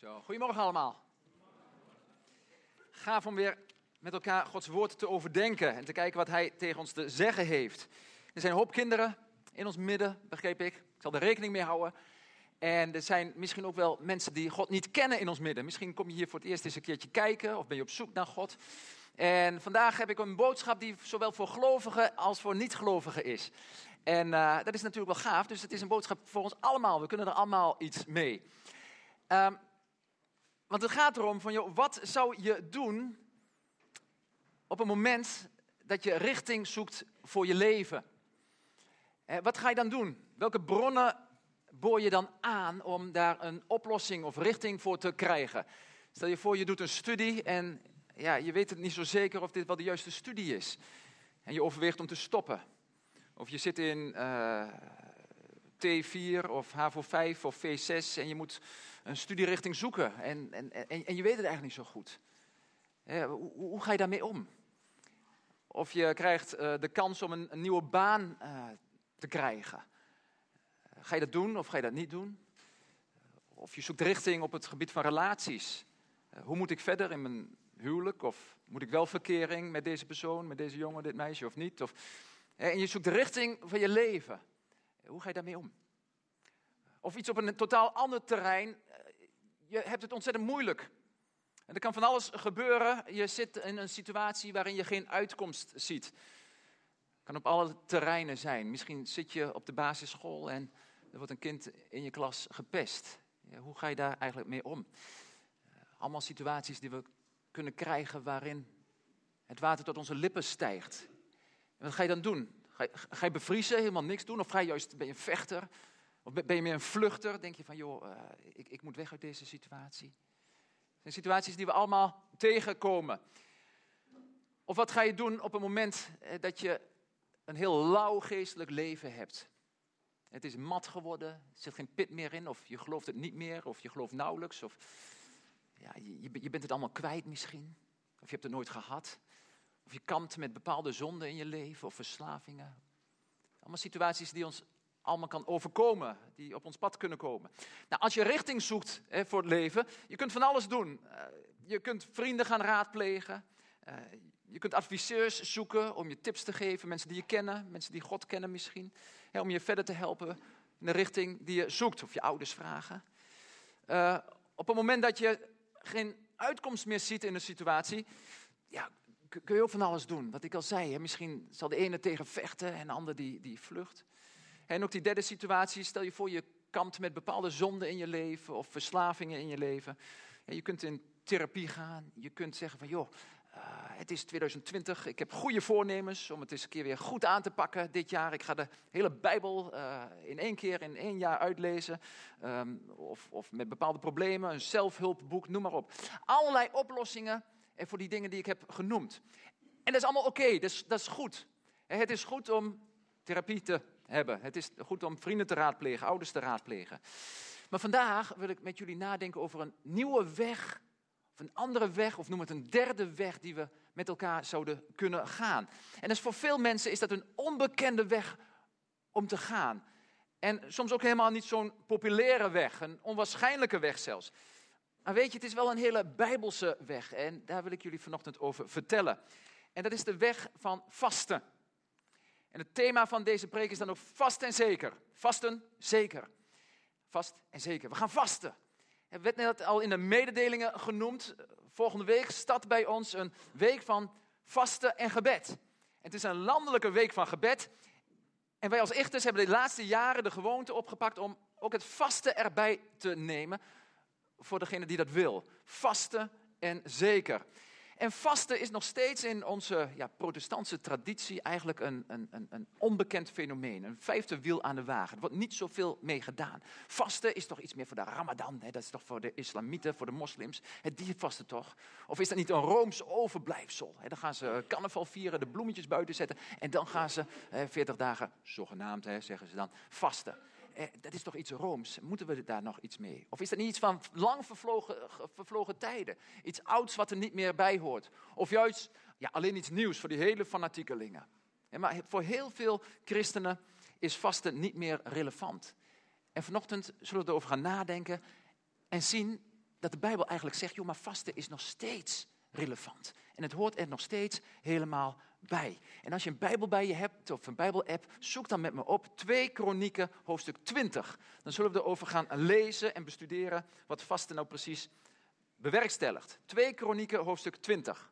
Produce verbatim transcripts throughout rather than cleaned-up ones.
Zo, goedemorgen allemaal. Gaaf om weer met elkaar Gods woord te overdenken en te kijken wat hij tegen ons te zeggen heeft. Er zijn een hoop kinderen in ons midden, begreep ik. Ik zal er rekening mee houden. En er zijn misschien ook wel mensen die God niet kennen in ons midden. Misschien kom je hier voor het eerst eens een keertje kijken of ben je op zoek naar God. En vandaag heb ik een boodschap die zowel voor gelovigen als voor niet-gelovigen is. En uh, dat is natuurlijk wel gaaf, dus het is een boodschap voor ons allemaal. We kunnen er allemaal iets mee. Um, want het gaat erom van, joh, wat zou je doen op een moment dat je richting zoekt voor je leven? Eh, wat ga je dan doen? Welke bronnen boor je dan aan om daar een oplossing of richting voor te krijgen? Stel je voor, je doet een studie en ja, je weet het niet zo zeker of dit wel de juiste studie is. En je overweegt om te stoppen. Of je zit in uh, T vier of H A V O vijf of V zes en je moet een studierichting zoeken. En, en, en, en je weet het eigenlijk niet zo goed. Ja, hoe, hoe ga je daarmee om? Of je krijgt uh, de kans om een, een nieuwe baan uh, te krijgen. Uh, ga je dat doen of ga je dat niet doen? Of je zoekt richting op het gebied van relaties. Uh, hoe moet ik verder in mijn huwelijk? Of moet ik wel verkering met deze persoon, met deze jongen, dit meisje of niet? Of, uh, en je zoekt de richting van je leven. Uh, hoe ga je daarmee om? Of iets op een totaal ander terrein. Uh, je hebt het ontzettend moeilijk. En er kan van alles gebeuren. Je zit in een situatie waarin je geen uitkomst ziet. Het kan op alle terreinen zijn. Misschien zit je op de basisschool en er wordt een kind in je klas gepest. Ja, hoe ga je daar eigenlijk mee om? Allemaal situaties die we kunnen krijgen waarin het water tot onze lippen stijgt. En wat ga je dan doen? Ga je, ga je bevriezen, helemaal niks doen? Of ga je juist, ben je een vechter? Of ben je meer een vluchter? Denk je van, joh, uh, ik, ik moet weg uit deze situatie. Het zijn situaties die we allemaal tegenkomen. Of wat ga je doen op het moment dat je een heel lauw geestelijk leven hebt? Het is mat geworden, er zit geen pit meer in, of je gelooft het niet meer, of je gelooft nauwelijks. Of ja, je, je bent het allemaal kwijt misschien, of je hebt het nooit gehad. Of je kampt met bepaalde zonden in je leven, of verslavingen. Allemaal situaties die ons allemaal kan overkomen, die op ons pad kunnen komen. Nou, als je richting zoekt hè, voor het leven, je kunt van alles doen. Uh, je kunt vrienden gaan raadplegen. Uh, je kunt adviseurs zoeken om je tips te geven. Mensen die je kennen, mensen die God kennen misschien. Hè, om je verder te helpen in de richting die je zoekt. Of je ouders vragen. Uh, op het moment dat je geen uitkomst meer ziet in een situatie, ja, kun je ook van alles doen. Wat ik al zei, hè, misschien zal de ene tegen vechten en de ander die, die vlucht. En ook die derde situatie, stel je voor je kampt met bepaalde zonden in je leven of verslavingen in je leven. En je kunt in therapie gaan, je kunt zeggen van joh, uh, het is twintig twintig, ik heb goede voornemens om het eens een keer weer goed aan te pakken dit jaar. Ik ga de hele Bijbel uh, in één keer, in één jaar uitlezen. Um, of, of met bepaalde problemen, een zelfhulpboek, noem maar op. Allerlei oplossingen voor die dingen die ik heb genoemd. En dat is allemaal oké, okay, dat, is, dat is goed. Het is goed om therapie te hebben. Het is goed om vrienden te raadplegen, ouders te raadplegen. Maar vandaag wil ik met jullie nadenken over een nieuwe weg, of een andere weg, of noem het een derde weg die we met elkaar zouden kunnen gaan. En dus voor veel mensen is dat een onbekende weg om te gaan. En soms ook helemaal niet zo'n populaire weg, een onwaarschijnlijke weg zelfs. Maar weet je, het is wel een hele Bijbelse weg en daar wil ik jullie vanochtend over vertellen. En dat is de weg van vasten. En het thema van deze preek is dan ook vast en zeker. Vasten, zeker. Vast en zeker. We gaan vasten. Het werd net al in de mededelingen genoemd. Volgende week start bij ons een week van vasten en gebed. En het is een landelijke week van gebed. En wij als Ichters hebben de laatste jaren de gewoonte opgepakt om ook het vasten erbij te nemen. Voor degene die dat wil. Vasten en zeker. En vasten is nog steeds in onze ja, protestantse traditie eigenlijk een, een, een, een onbekend fenomeen. Een vijfde wiel aan de wagen. Er wordt niet zoveel mee gedaan. Vasten is toch iets meer voor de Ramadan. Hè? Dat is toch voor de islamieten, voor de moslims. Het die vasten toch? Of is dat niet een Rooms overblijfsel? Hè? Dan gaan ze carnaval vieren, de bloemetjes buiten zetten. En dan gaan ze eh, veertig dagen, zogenaamd hè, zeggen ze dan, vasten. Eh, dat is toch iets Rooms? Moeten we daar nog iets mee? Of is dat niet iets van lang vervlogen, vervlogen tijden? Iets ouds wat er niet meer bij hoort? Of juist ja, alleen iets nieuws voor die hele fanatiekelingen? Ja, maar voor heel veel christenen is vasten niet meer relevant. En vanochtend zullen we erover gaan nadenken en zien dat de Bijbel eigenlijk zegt, joh, maar vasten is nog steeds relevant. En het hoort er nog steeds helemaal bij. En als je een Bijbel bij je hebt, of een Bijbel-app, zoek dan met me op twee Kronieken, hoofdstuk twintig. Dan zullen we erover gaan lezen en bestuderen wat vasten nou precies bewerkstelligt. twee Kronieken, hoofdstuk twintig.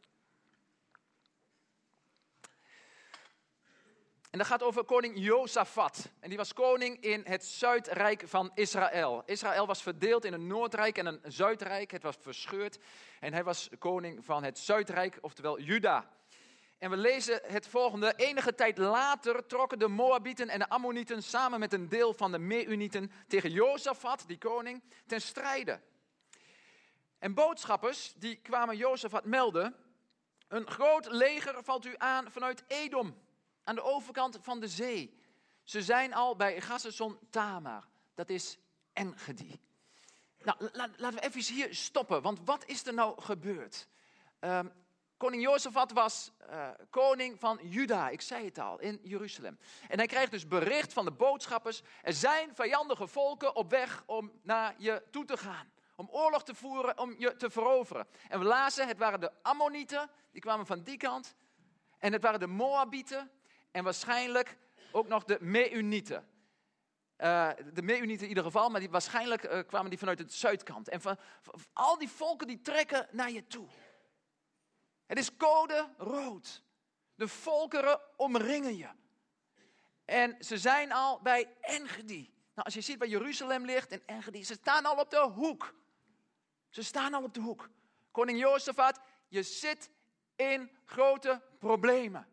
En dat gaat over koning Jozafat. En die was koning in het Zuidrijk van Israël. Israël was verdeeld in een Noordrijk en een Zuidrijk. Het was verscheurd. En hij was koning van het Zuidrijk, oftewel Juda. En we lezen het volgende. Enige tijd later trokken de Moabieten en de Ammonieten samen met een deel van de Meunieten tegen Jozafat, die koning, ten strijde. En boodschappers die kwamen Jozafat melden, een groot leger valt u aan vanuit Edom, aan de overkant van de zee. Ze zijn al bij Hazezon Tamar, dat is En-Gedi. Nou, la, laten we even hier stoppen, want wat is er nou gebeurd? Um, koning Jozafat was uh, koning van Juda, ik zei het al, in Jeruzalem. En hij krijgt dus bericht van de boodschappers, er zijn vijandige volken op weg om naar je toe te gaan. Om oorlog te voeren, om je te veroveren. En we lazen, het waren de Ammonieten, die kwamen van die kant. En het waren de Moabieten en waarschijnlijk ook nog de Meunieten. Uh, de Meunieten in ieder geval, maar die, waarschijnlijk uh, kwamen die vanuit de zuidkant. En van, van, van al die volken die trekken naar je toe. Het is code rood. De volkeren omringen je. En ze zijn al bij En-Gedi. Nou, als je ziet waar Jeruzalem ligt en En-Gedi, ze staan al op de hoek. Ze staan al op de hoek. Koning Jozafat, je zit in grote problemen.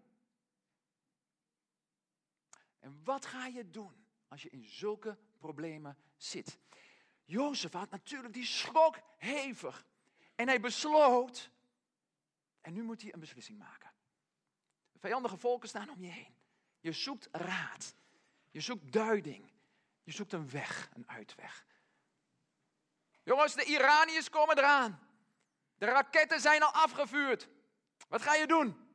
En wat ga je doen als je in zulke problemen zit? Jozafat natuurlijk, die schrok hevig. En hij besloot, en nu moet hij een beslissing maken. De vijandige volken staan om je heen. Je zoekt raad. Je zoekt duiding. Je zoekt een weg, een uitweg. Jongens, de Iraniërs komen eraan. De raketten zijn al afgevuurd. Wat ga je doen?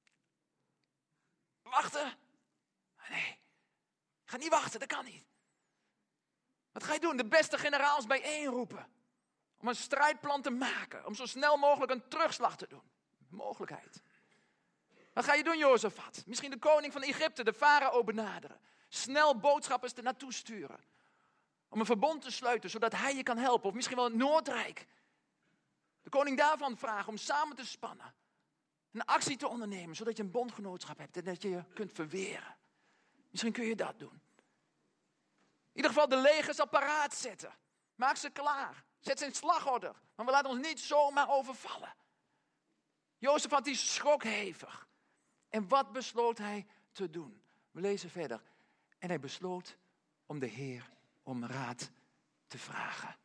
Wachten? Nee, ga niet wachten, dat kan niet. Wat ga je doen? De beste generaals bijeenroepen. Om een strijdplan te maken. Om zo snel mogelijk een terugslag te doen. Mogelijkheid. Wat ga je doen, Jozafat? Misschien de koning van Egypte, de farao benaderen. Snel boodschappers er naartoe sturen. Om een verbond te sluiten, zodat hij je kan helpen. Of misschien wel het Noordrijk. De koning daarvan vragen om samen te spannen. Een actie te ondernemen, zodat je een bondgenootschap hebt en dat je je kunt verweren. Misschien kun je dat doen. In ieder geval de legers al paraat zetten. Maak ze klaar. Zet ze in slagorde. Maar we laten ons niet zomaar overvallen. Jozafat die schrok hevig. En wat besloot hij te doen? We lezen verder. En hij besloot om de Heer om raad te vragen.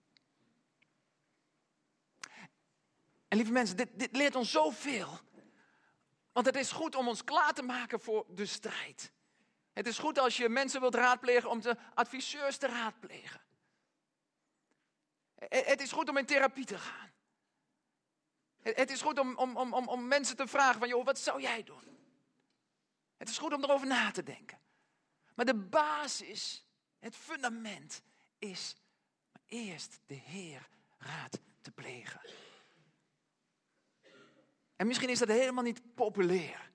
En lieve mensen, dit, dit leert ons zoveel. Want het is goed om ons klaar te maken voor de strijd. Het is goed als je mensen wilt raadplegen om de adviseurs te raadplegen. Het is goed om in therapie te gaan. Het is goed om, om, om, om mensen te vragen van, joh, wat zou jij doen? Het is goed om erover na te denken. Maar de basis, het fundament is eerst de Heer raad te plegen. En misschien is dat helemaal niet populair.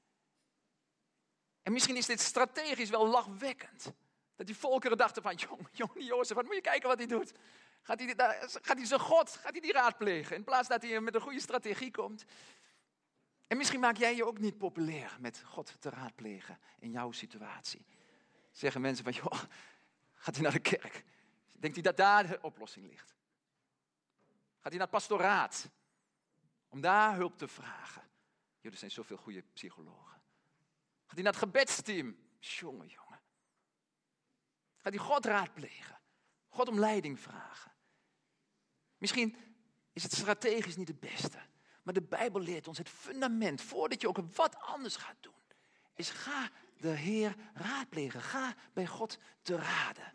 En misschien is dit strategisch wel lachwekkend. Dat die volkeren dachten van, jong, jong Jozef, wat moet je kijken wat hij doet. Gaat hij, gaat hij zijn God, gaat hij die raadplegen. In plaats dat hij met een goede strategie komt. En misschien maak jij je ook niet populair met God te raadplegen in jouw situatie. Zeggen mensen van, joh, gaat hij naar de kerk? Denkt hij dat daar de oplossing ligt? Gaat hij naar het pastoraat? Om daar hulp te vragen. Joh, er zijn zoveel goede psychologen. Gaat hij naar het gebedsteam? Jongen, jongen. Gaat hij God raadplegen? God om leiding vragen? Misschien is het strategisch niet het beste. Maar de Bijbel leert ons het fundament, voordat je ook wat anders gaat doen, is ga de Heer raadplegen. Ga bij God te raden.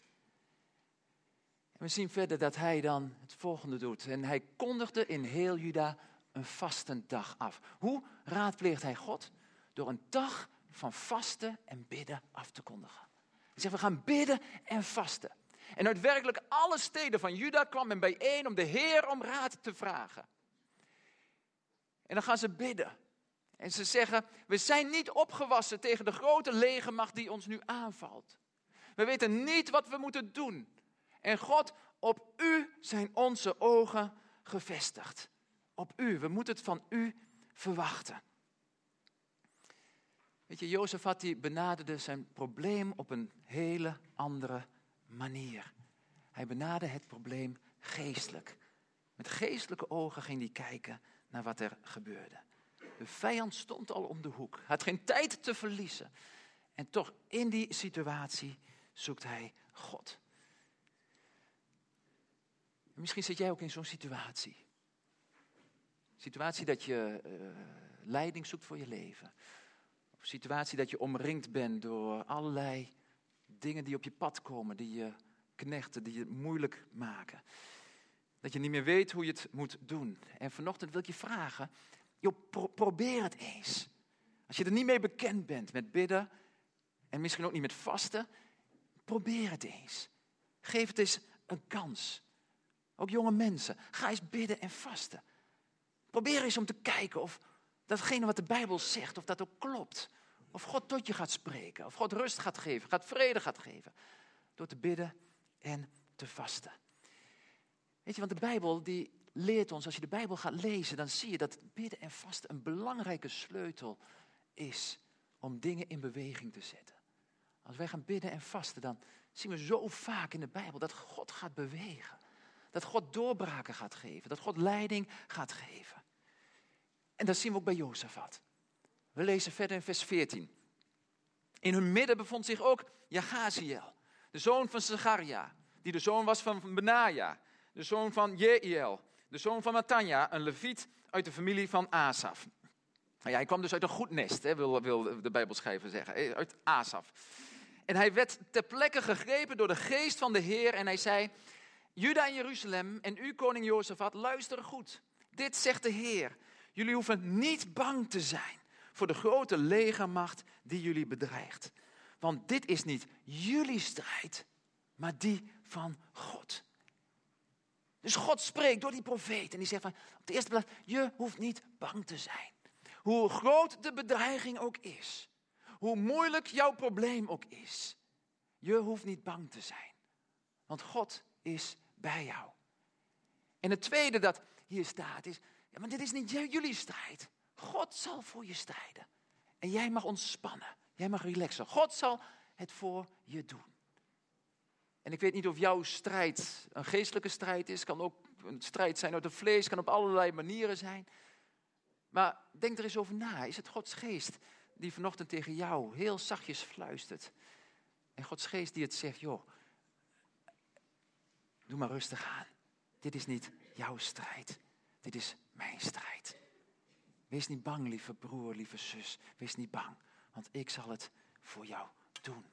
En we zien verder dat hij dan het volgende doet. En hij kondigde in heel Juda een vastendag af. Hoe raadpleegt hij God? Door een dag van vasten en bidden af te kondigen. Hij zegt, we gaan bidden en vasten. En uit werkelijk alle steden van Juda kwam men bijeen om de Heer om raad te vragen. En dan gaan ze bidden. En ze zeggen, we zijn niet opgewassen tegen de grote legermacht die ons nu aanvalt. We weten niet wat we moeten doen. En God, op u zijn onze ogen gevestigd. Op u, we moeten het van u verwachten. Weet je, Jozefat die benaderde zijn probleem op een hele andere manier. Hij benaderde het probleem geestelijk. Met geestelijke ogen ging hij kijken naar wat er gebeurde. De vijand stond al om de hoek. Hij had geen tijd te verliezen. En toch in die situatie zoekt hij God. En misschien zit jij ook in zo'n situatie. Situatie dat je uh, leiding zoekt voor je leven. Of situatie dat je omringd bent door allerlei dingen die op je pad komen. Die je knechten, die je moeilijk maken. Dat je niet meer weet hoe je het moet doen. En vanochtend wil ik je vragen, joh, pro- probeer het eens. Als je er niet mee bekend bent met bidden en misschien ook niet met vasten, probeer het eens. Geef het eens een kans. Ook jonge mensen, ga eens bidden en vasten. Probeer eens om te kijken of datgene wat de Bijbel zegt, of dat ook klopt. Of God tot je gaat spreken, of God rust gaat geven, gaat vrede gaat geven. Door te bidden en te vasten. Weet je, want de Bijbel die leert ons, als je de Bijbel gaat lezen, dan zie je dat bidden en vasten een belangrijke sleutel is om dingen in beweging te zetten. Als wij gaan bidden en vasten, dan zien we zo vaak in de Bijbel dat God gaat bewegen. Dat God doorbraken gaat geven, dat God leiding gaat geven. En dat zien we ook bij Jozefat. We lezen verder in vers veertien. In hun midden bevond zich ook Jahaziel, de zoon van Zacharia, die de zoon was van Benaja, de zoon van Jeiel, de zoon van Mattanja, een leviet uit de familie van Asaf. Nou ja, hij kwam dus uit een goed nest, hè, wil, wil de Bijbelschrijver zeggen, uit Asaf. En hij werd ter plekke gegrepen door de geest van de Heer en hij zei, Juda en Jeruzalem en u koning Jozefat, luister goed. Dit zegt de Heer, jullie hoeven niet bang te zijn voor de grote legermacht die jullie bedreigt. Want dit is niet jullie strijd, maar die van God. Dus God spreekt door die profeet en die zegt van, op de eerste plaats, je hoeft niet bang te zijn. Hoe groot de bedreiging ook is, hoe moeilijk jouw probleem ook is, je hoeft niet bang te zijn. Want God is bij jou. En het tweede dat hier staat is, ja, maar dit is niet jullie strijd. God zal voor je strijden. En jij mag ontspannen, jij mag relaxen. God zal het voor je doen. En ik weet niet of jouw strijd een geestelijke strijd is. Kan ook een strijd zijn uit het vlees. Kan op allerlei manieren zijn. Maar denk er eens over na. Is het Gods geest die vanochtend tegen jou heel zachtjes fluistert? En Gods geest die het zegt, joh, doe maar rustig aan. Dit is niet jouw strijd. Dit is mijn strijd. Wees niet bang, lieve broer, lieve zus. Wees niet bang, want ik zal het voor jou doen.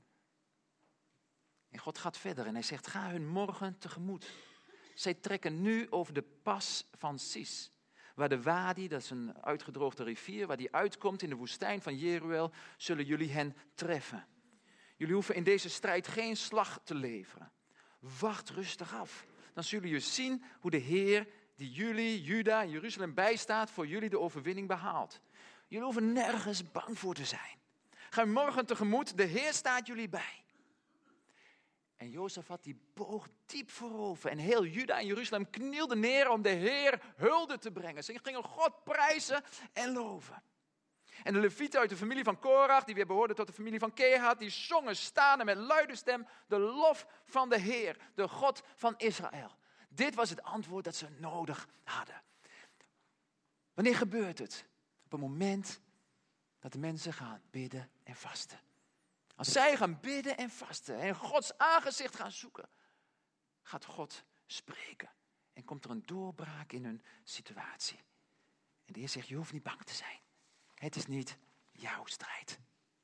En God gaat verder en hij zegt, ga hun morgen tegemoet. Zij trekken nu over de pas van Sis. Waar de Wadi, dat is een uitgedroogde rivier, waar die uitkomt in de woestijn van Jeruel, zullen jullie hen treffen. Jullie hoeven in deze strijd geen slag te leveren. Wacht rustig af. Dan zullen jullie zien hoe de Heer, die jullie, Juda en Jeruzalem bijstaat, voor jullie de overwinning behaalt. Jullie hoeven nergens bang voor te zijn. Ga morgen tegemoet, de Heer staat jullie bij. En Jozefat die boog diep voorover en heel Juda en Jeruzalem knielde neer om de Heer hulde te brengen. Ze gingen God prijzen en loven. En de levieten uit de familie van Korach, die weer behoorden tot de familie van Kehat, die zongen staande met luide stem de lof van de Heer, de God van Israël. Dit was het antwoord dat ze nodig hadden. Wanneer gebeurt het? Op het moment dat de mensen gaan bidden en vasten. Als zij gaan bidden en vasten en Gods aangezicht gaan zoeken, gaat God spreken. En komt er een doorbraak in hun situatie. En de Heer zegt, je hoeft niet bang te zijn. Het is niet jouw strijd.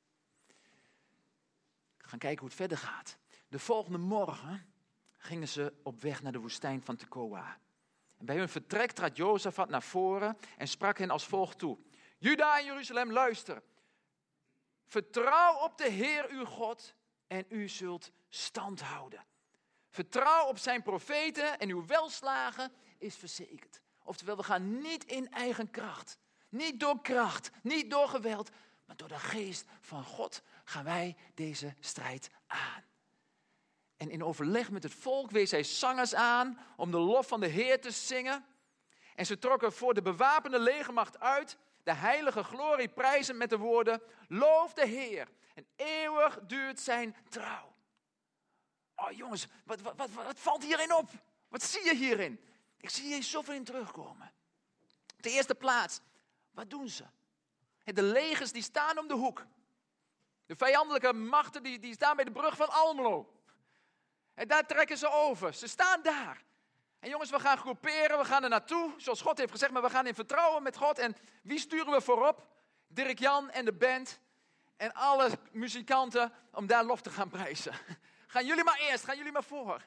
We gaan kijken hoe het verder gaat. De volgende morgen gingen ze op weg naar de woestijn van Tekoa. En bij hun vertrek trad Jozefat naar voren en sprak hen als volgt toe. Juda en Jeruzalem, luister. Vertrouw op de Heer uw God en u zult stand houden. Vertrouw op zijn profeten en uw welslagen is verzekerd. Oftewel, we gaan niet in eigen kracht. Niet door kracht, niet door geweld, maar door de geest van God gaan wij deze strijd aan. En in overleg met het volk wees hij zangers aan om de lof van de Heer te zingen. En ze trokken voor de bewapende legermacht uit, de heilige glorie prijzen met de woorden: loof de Heer en eeuwig duurt zijn trouw. Oh jongens, wat, wat, wat, wat valt hierin op? Wat zie je hierin? Ik zie hier zoveel in terugkomen. Op de eerste plaats, wat doen ze? De legers die staan om de hoek. De vijandelijke machten die, die staan bij de brug van Almelo. En daar trekken ze over. Ze staan daar. En jongens, we gaan groeperen, we gaan er naartoe, zoals God heeft gezegd, maar we gaan in vertrouwen met God. En wie sturen we voorop? Dirk-Jan en de band en alle muzikanten om daar lof te gaan prijzen. Gaan jullie maar eerst, gaan jullie maar voor.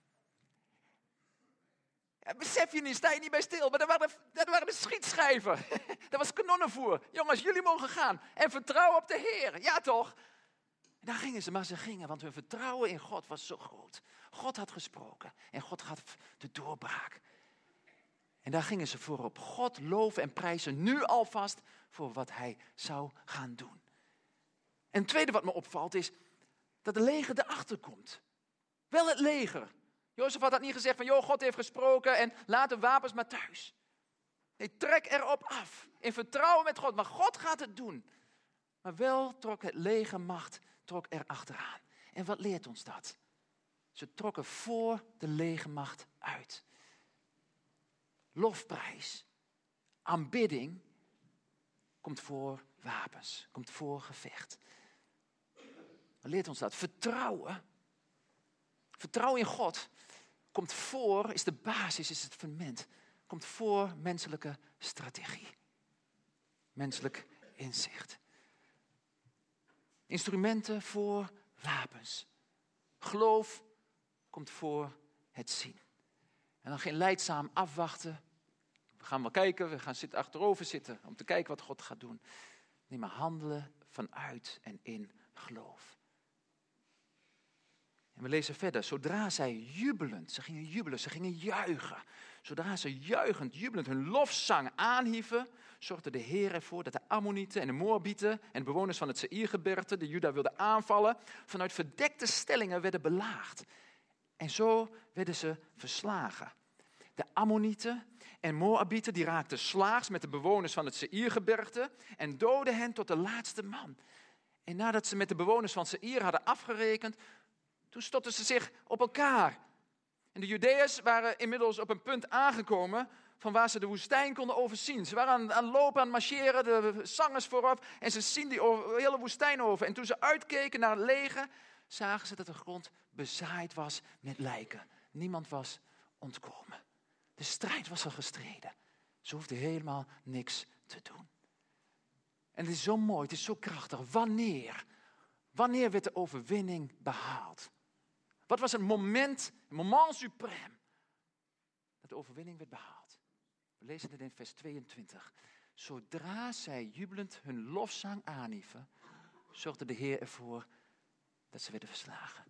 Ja, besef je niet, sta je niet bij stil, maar dat waren, dat waren de schietschijven. Dat was kanonnenvoer. Jongens, jullie mogen gaan en vertrouwen op de Heer. Ja toch? En daar gingen ze, maar ze gingen, want hun vertrouwen in God was zo groot. God had gesproken en God had de doorbraak. En daar gingen ze voor op. God loven en prijzen nu alvast voor wat hij zou gaan doen. En het tweede wat me opvalt is dat de leger erachter komt. Wel het leger. Jozef had dat niet gezegd van, joh, God heeft gesproken en laat de wapens maar thuis. Nee, trek erop af. In vertrouwen met God. Maar God gaat het doen. Maar wel trok het legermacht trok er achteraan. En wat leert ons dat? Ze trokken voor de legermacht uit. Lofprijs, aanbidding komt voor wapens, komt voor gevecht. Wat leert ons dat? Vertrouwen, vertrouwen in God komt voor, is de basis, is het fundament. Komt voor menselijke strategie. Menselijk inzicht. Instrumenten voor wapens. Geloof komt voor het zien. En dan geen lijdzaam afwachten. We gaan wel kijken, we gaan zitten, achterover zitten om te kijken wat God gaat doen. Nee, maar handelen vanuit en in geloof. En we lezen verder. Zodra zij jubelend, ze gingen jubelen, ze gingen juichen. Zodra ze juichend, jubelend hun lofzang aanhieven, zorgde de Heer ervoor dat de Ammonieten en de Moabieten en de bewoners van het Seïrgebergte, de Juda wilden aanvallen, vanuit verdekte stellingen werden belaagd. En zo werden ze verslagen. De Ammonieten en Moabieten die raakten slaags met de bewoners van het Seïrgebergte en doodden hen tot de laatste man. En nadat ze met de bewoners van Seïr hadden afgerekend, toen stotten ze zich op elkaar. En de Judeërs waren inmiddels op een punt aangekomen van waar ze de woestijn konden overzien. Ze waren aan, aan lopen, aan marcheren, de zangers voorop. En ze zien die over, hele woestijn over. En toen ze uitkeken naar het leger, zagen ze dat de grond bezaaid was met lijken. Niemand was ontkomen. De strijd was al gestreden. Ze hoefden helemaal niks te doen. En het is zo mooi, het is zo krachtig. Wanneer? Wanneer werd de overwinning behaald? Wat was het moment, het moment suprême, dat de overwinning werd behaald? We lezen het in vers tweeëntwintig. Zodra zij jubelend hun lofzang aanhieven, zorgde de Heer ervoor dat ze werden verslagen.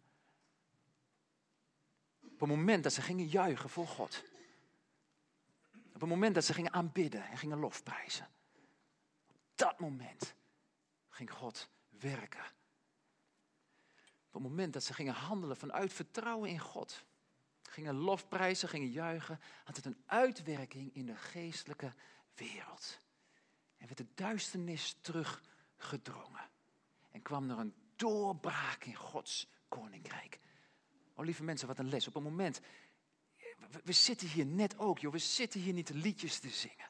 Op het moment dat ze gingen juichen voor God. Op het moment dat ze gingen aanbidden en gingen lofprijzen. Op dat moment ging God werken. Op het moment dat ze gingen handelen vanuit vertrouwen in God. Gingen lofprijzen, gingen juichen. Had het een uitwerking in de geestelijke wereld. En werd de duisternis teruggedrongen. En kwam er een doorbraak in Gods koninkrijk. Oh lieve mensen, wat een les. Op een moment, we, we zitten hier net ook, joh. We zitten hier niet liedjes te zingen.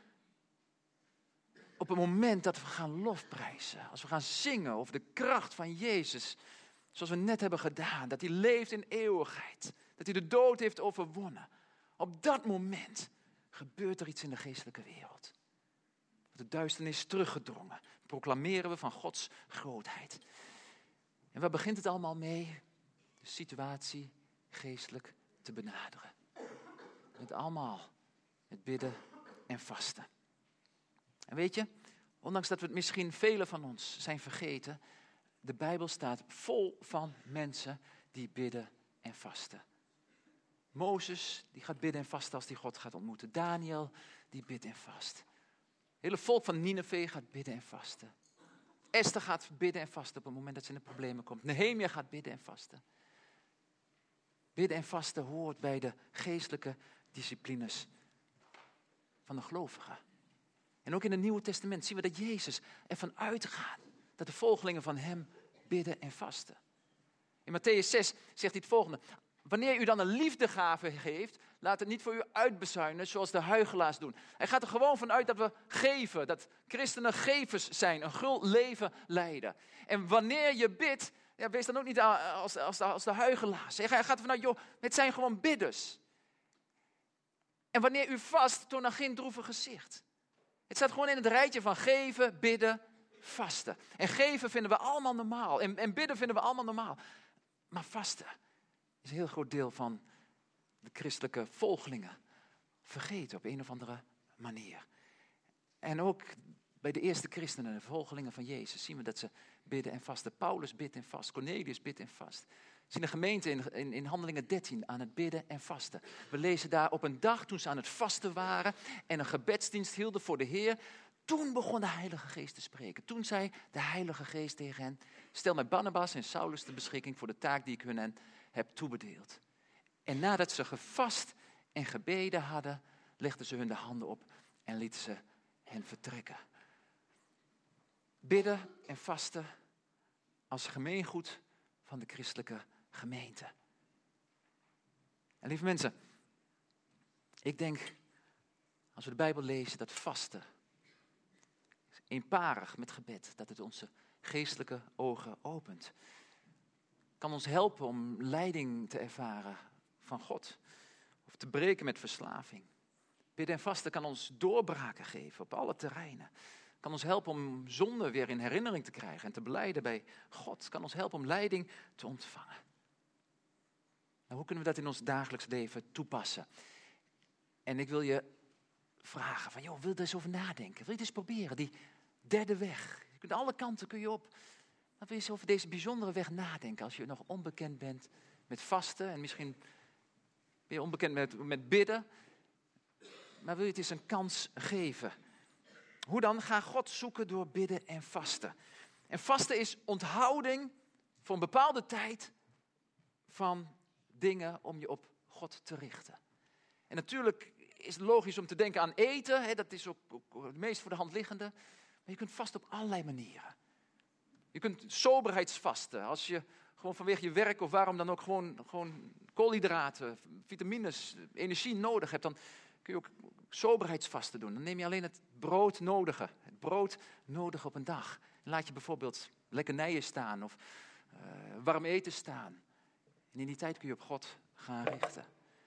Op het moment dat we gaan lofprijzen, als we gaan zingen over de kracht van Jezus, zoals we net hebben gedaan, dat hij leeft in eeuwigheid, dat hij de dood heeft overwonnen. Op dat moment gebeurt er iets in de geestelijke wereld. De duisternis is teruggedrongen. Proclameren we van Gods grootheid. En waar begint het allemaal mee? De situatie geestelijk te benaderen. Met allemaal het bidden en vasten. En weet je, ondanks dat we het misschien velen van ons zijn vergeten, de Bijbel staat vol van mensen die bidden en vasten. Mozes, die gaat bidden en vasten als die God gaat ontmoeten. Daniel, die bidt en vast. Het hele volk van Nineve gaat bidden en vasten. Esther gaat bidden en vasten op het moment dat ze in de problemen komt. Nehemia gaat bidden en vasten. Bidden en vasten hoort bij de geestelijke disciplines van de gelovigen. En ook in het Nieuwe Testament zien we dat Jezus ervan uitgaat dat de volgelingen van hem bidden en vasten. In Matthäus zes zegt hij het volgende. Wanneer u dan een liefdegave geeft, laat het niet voor u uitbezuinen zoals de huichelaars doen. Hij gaat er gewoon vanuit dat we geven, dat christenen gevers zijn, een gul leven leiden. En wanneer je bidt, ja, wees dan ook niet als, als, de, als de huichelaars. Hij gaat er vanuit, joh, het zijn gewoon bidders. En wanneer u vast, toon dan geen droevig gezicht. Het staat gewoon in het rijtje van geven, bidden, vasten. En geven vinden we allemaal normaal. En, en bidden vinden we allemaal normaal. Maar vasten is een heel groot deel van de christelijke volgelingen vergeten op een of andere manier. En ook bij de eerste christenen, de volgelingen van Jezus, zien we dat ze bidden en vasten. Paulus bidt en vast, Cornelius bidt en vast. We zien de gemeente in, in, in Handelingen dertien aan het bidden en vasten. We lezen daar op een dag toen ze aan het vasten waren en een gebedsdienst hielden voor de Heer. Toen begon de Heilige Geest te spreken. Toen zei de Heilige Geest tegen hen, stel mij Barnabas en Saulus ter beschikking voor de taak die ik hun heb toebedeeld. En nadat ze gevast en gebeden hadden, legden ze hun de handen op en lieten ze hen vertrekken. Bidden en vasten als gemeengoed van de christelijke gemeente. En lieve mensen, ik denk, als we de Bijbel lezen, dat vasten, eenparig met gebed, dat het onze geestelijke ogen opent. Kan ons helpen om leiding te ervaren van God. Of te breken met verslaving. Bidden en vasten kan ons doorbraken geven op alle terreinen. Kan ons helpen om zonde weer in herinnering te krijgen en te belijden bij God. Kan ons helpen om leiding te ontvangen. Nou, hoe kunnen we dat in ons dagelijks leven toepassen? En ik wil je vragen van, joh, wil je er eens over nadenken? Wil je het eens proberen, die derde weg? Je kunt alle kanten kun je op. Dan wil je eens over deze bijzondere weg nadenken. Als je nog onbekend bent met vasten en misschien ben je onbekend met, met bidden. Maar wil je het eens een kans geven? Hoe dan? Ga God zoeken door bidden en vasten. En vasten is onthouding voor een bepaalde tijd van dingen om je op God te richten. En natuurlijk is het logisch om te denken aan eten. Hè, dat is ook, ook het meest voor de hand liggende. Maar je kunt vasten op allerlei manieren. Je kunt soberheidsvasten. Als je gewoon vanwege je werk of waarom dan ook gewoon, gewoon koolhydraten, vitamines, energie nodig hebt, dan kun je ook soberheidsvasten doen. Dan neem je alleen het brood nodige. Het brood nodig op een dag. En laat je bijvoorbeeld lekkernijen staan of uh, warm eten staan. En in die tijd kun je op God gaan richten.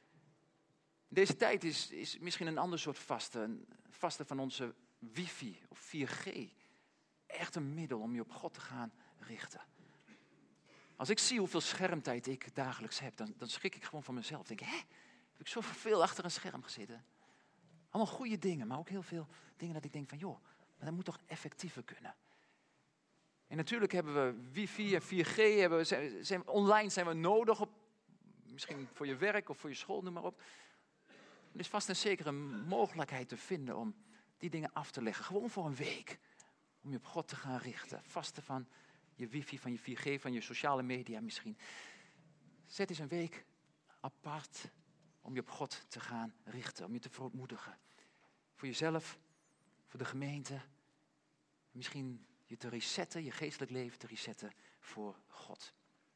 Deze tijd is, is misschien een ander soort vasten. Een vasten van onze wifi of vier G. Echt een middel om je op God te gaan richten. Als ik zie hoeveel schermtijd ik dagelijks heb, dan, dan schrik ik gewoon van mezelf. Ik denk, hè, heb ik zoveel achter een scherm gezeten? Allemaal goede dingen, maar ook heel veel dingen dat ik denk van, joh, maar dat moet toch effectiever kunnen. En natuurlijk hebben we wifi en vier G, hebben we, zijn, zijn, online zijn we nodig, op, misschien voor je werk of voor je school, noem maar op. Er is vast en zeker een mogelijkheid te vinden om die dingen af te leggen. Gewoon voor een week. Om je op God te gaan richten. Vasten van je wifi, van je vier G, van je sociale media misschien. Zet eens een week apart om je op God te gaan richten. Om je te verootmoedigen. Voor jezelf, voor de gemeente. Misschien je te resetten, je geestelijk leven te resetten voor God.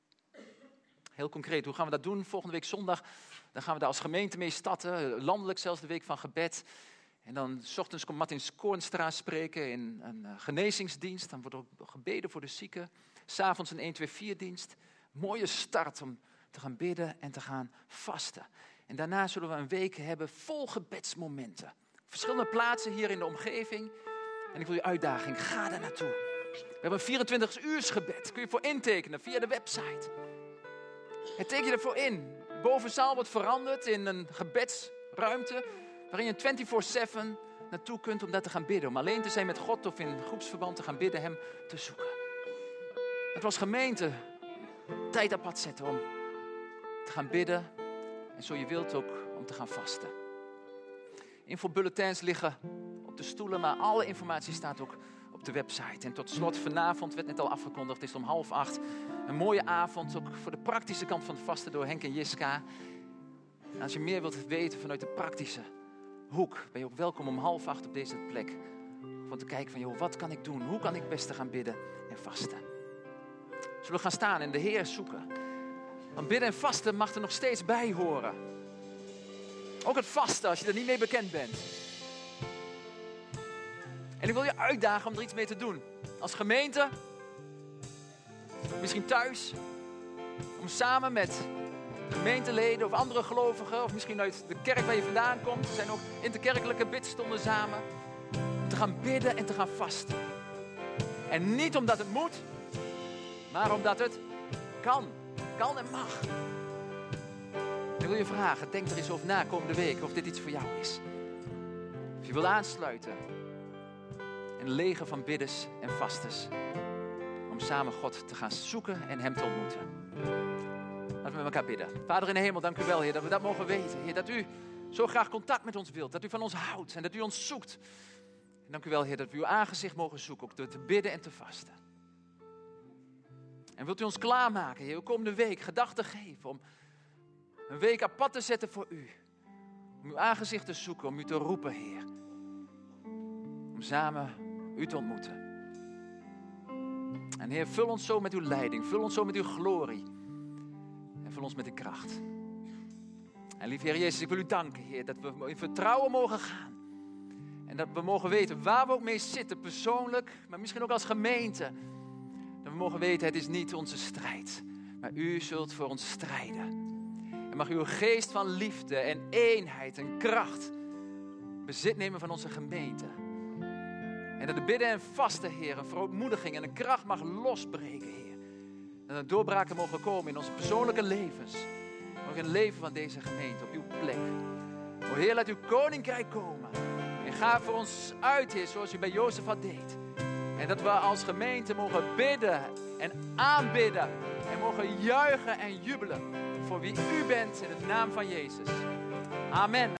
Heel concreet, hoe gaan we dat doen? Volgende week zondag, dan gaan we daar als gemeente mee starten. Landelijk zelfs de week van gebed. En dan 's ochtends komt Martin Skoornstra spreken in een uh, genezingsdienst. Dan wordt er ook gebeden voor de zieken. 'S Avonds een een twee vier dienst. Mooie start om te gaan bidden en te gaan vasten. En daarna zullen we een week hebben vol gebedsmomenten. Verschillende plaatsen hier in de omgeving. En ik wil je uitdaging, ga daar naartoe. We hebben een vierentwintig uurs gebed. Kun je voor intekenen via de website. En teken je ervoor in. Bovenzaal wordt veranderd in een gebedsruimte waarin je vierentwintig zeven naartoe kunt om daar te gaan bidden. Om alleen te zijn met God of in groepsverband te gaan bidden, hem te zoeken. Het was gemeente tijd apart zetten om te gaan bidden En zo je wilt ook om te gaan vasten. Infobulletins liggen op de stoelen, maar alle informatie staat ook op de website. En tot slot, vanavond werd net al afgekondigd, is het om half acht. Een mooie avond, ook voor de praktische kant van het vasten door Henk en Jiska. En als je meer wilt weten vanuit de praktische hoek, ben je ook welkom om half acht op deze plek. Om te kijken van, joh, wat kan ik doen? Hoe kan ik het beste gaan bidden en vasten? Zullen we gaan staan en de Heer zoeken? Want bidden en vasten mag er nog steeds bij horen. Ook het vasten, als je er niet mee bekend bent. En ik wil je uitdagen om er iets mee te doen. Als gemeente, misschien thuis, om samen met gemeenteleden of andere gelovigen, of misschien uit de kerk waar je vandaan komt, er zijn ook interkerkelijke bidstonden samen, om te gaan bidden en te gaan vasten. En niet omdat het moet, maar omdat het kan. Kan en mag. Ik wil je vragen, denk er eens over na komende week of dit iets voor jou is. Of je wil aansluiten in een leger van bidders en vasters. Om samen God te gaan zoeken en hem te ontmoeten. Laten we met elkaar bidden. Vader in de hemel, dank u wel, Heer, dat we dat mogen weten. Heer, dat u zo graag contact met ons wilt. Dat u van ons houdt en dat u ons zoekt. En dank u wel, Heer, dat we uw aangezicht mogen zoeken. Ook door te bidden en te vasten. En wilt u ons klaarmaken, Heer, komende week gedachten geven om een week apart te zetten voor u. Om uw aangezicht te zoeken, om u te roepen, Heer. Om samen u te ontmoeten. En Heer, vul ons zo met uw leiding, vul ons zo met uw glorie. En vul ons met uw kracht. En lieve Heer Jezus, ik wil u danken, Heer, dat we in vertrouwen mogen gaan. En dat we mogen weten waar we ook mee zitten, persoonlijk, maar misschien ook als gemeente. Dat we mogen weten, het is niet onze strijd, maar u zult voor ons strijden. En mag uw geest van liefde en eenheid en kracht bezit nemen van onze gemeente. En dat de bidden en vasten, Heer, een verootmoediging en een kracht mag losbreken, Heer. En dat er doorbraken mogen komen in onze persoonlijke levens. Ook in het leven van deze gemeente, op uw plek. O Heer, laat uw koninkrijk komen. En ga voor ons uit, Heer, zoals u bij Jozef had deed. En dat we als gemeente mogen bidden en aanbidden. En mogen juichen en jubelen voor wie u bent in de naam van Jezus. Amen.